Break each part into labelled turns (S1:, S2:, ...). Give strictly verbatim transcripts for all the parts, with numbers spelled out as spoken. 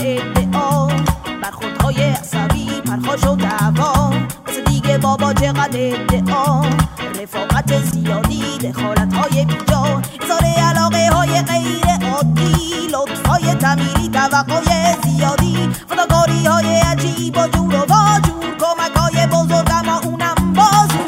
S1: ادعا، برخوردهای عصبی پرخاش و دعوا. بس دیگه بابا چقدر ادعا، رفاقت زیادی دخالتهای بیجا، اظهار علاقه های غیر عادی، لطفای تمیری توقعای زیادی، فداکاری های عجیب و جور و واجور، کمک های بزرگ اما اونم بازور.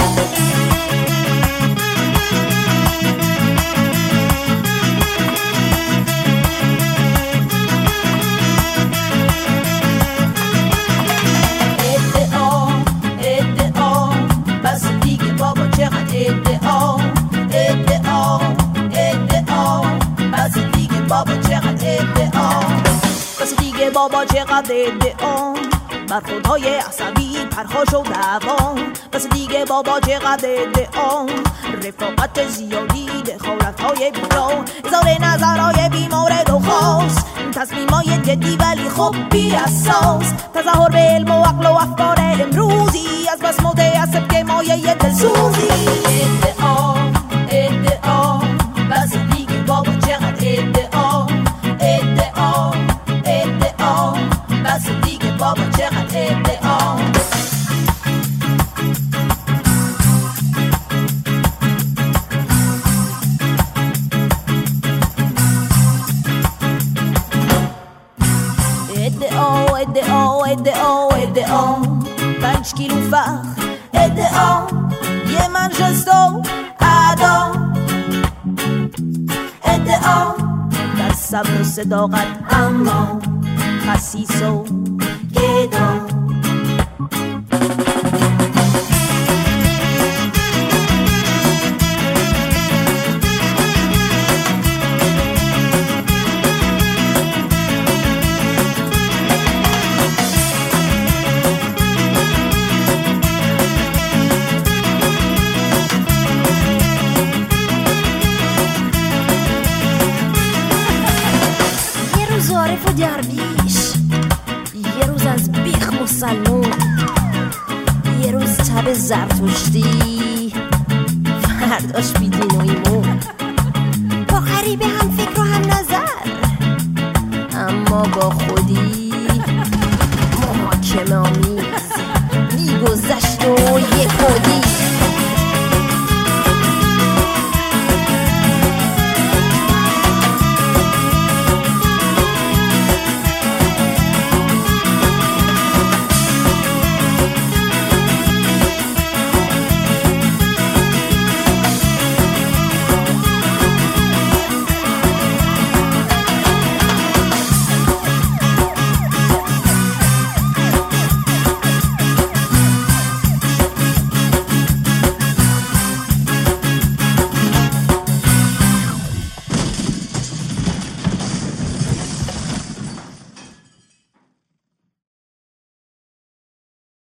S1: ادعا ادعا بس دیگه بابا چقدر ادعا، ادعا ادعا بس دیگه بابا چقدر ادعا، بس دیگه بابا چقدر ادعا، برخوردهای عصبی پرخاش و دعوا. بس دیگه بابا چقدر ادعا، رفاقت زیادی دخالتهای بیجا، اظهار نظرهای بیمورد و خاص، تصمیمای جدی ولی خب بی اساس، تظاهر به علم و عقل و افکار امروزی، از بس متعصب که مایه دلسوزی. ادعا ادعا بس دیگه بابا چقدر ادعا، ادعا ادعا بس دیگه بابا چقدر ادعا. ادعا ادعا ادعا ادعا پنج کیلو فخر، ادعا یه منشستو ادا، ادعا در صبر و صداقت اما خسیس و گدا.
S2: عارف و درویش، یه روز از بیخ مسلمون، یه روز تب زرتشتی، فرداش بیدین و ایمون.